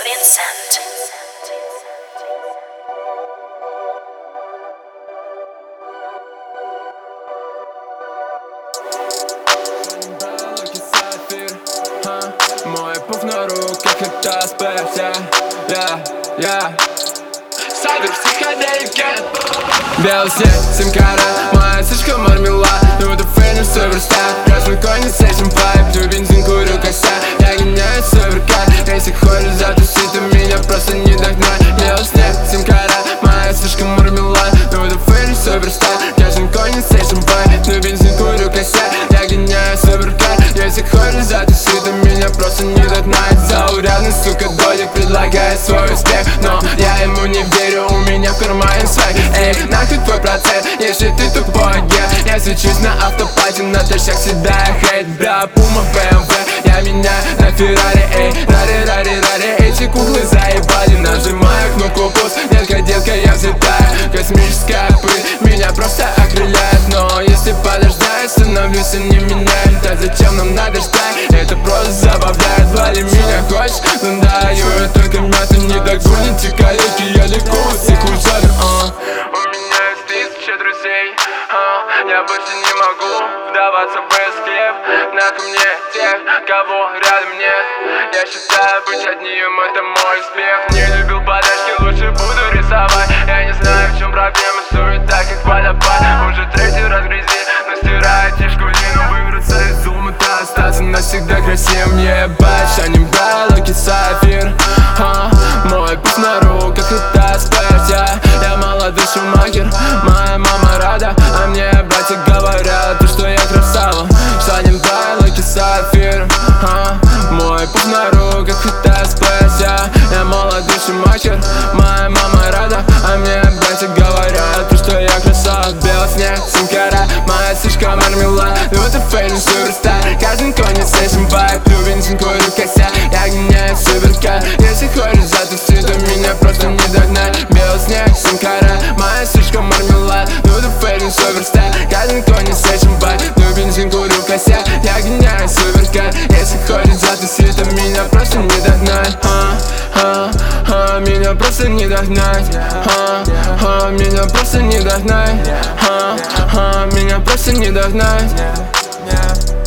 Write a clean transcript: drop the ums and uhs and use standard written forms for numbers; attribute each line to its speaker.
Speaker 1: Vincent.
Speaker 2: Мой пух на руках, это спирт, Сайбер психоделики. Белый снег, симкара, моя сучка мармелад. Ну это фэнер, суперстар, красный конь, сейшн пайп. Пью бензин, курю косяк, я гоняю суперкар. Если хочешь затусить, то меня просто не догнать. Белый снег, симкара, моя сучка мармелад. Ну это фэнер, суперстар, красный конь, сейшн пайп. Пью бензин, курю косяк, я гоняю суперкар. Если хочешь затусить, то меня просто не догнать. Заурядный, сука, додик предлагает свой успех, но я ему не верю, у меня в кармане свайк. Эй, нахуй твой процент, если ты тупой, Я свечусь на автопате, на тащах седая хейт. Бля, Пума, БМВ, я меняю на Феррари. Эй, рари, эти куклы заебали. Нажимаю кнопку пуст, детка, я взлетаю. Космическая пыль меня просто окрыляет. Но если подождать, становлюсь не меняем. Так зачем нам надо ждать, это просто забавляет. Вали меня хочешь, ну даю я только мяту, не догоните коллеги, я легко всех ужалю. У меня есть тысяча друзей, я больше не могу вдаваться в эскейп. Нахуй мне тех, кого рядом нет. Я считаю, быть одним это мой успех. Не любил подачки, лучше буду рисовать. Я не знаю, в чем проблема, стоит так, как водопад. Уже третий раз грязи, но стирает тишку лину. Выбраться из ума-то, остаться навсегда красивым. Ебать, шаним брайлоки, сафир. Мой пух на руках, это спирт, Я молодой шумахер, моя мама рада. А мне братья говорят, что я красава. Шаним брайлоки, сафир. Мой пух на руках, это спирт, Я молодой шумахер, моя мама рада. А мне братья говорят, что я красава. Белый снег, симкара, моя сучка мармелад. Ну это фэнер, суперстар, каждый конец сейшн пайп. Пью бензин, курю косяк, я гоняю суперкар. Если хочешь затусить, то меня просто не догнать. Белый снег, симкара, моя сучка мармелад. Ну это фэнер, суперстар, каждый конец сейшн пайп. Пью бензин, курю косяк, я гоняю суперкар. Если хочешь затусить, то меня просто не догнать. Меня просто не догнать. Меня просто не догнать. Меня просто не догнать.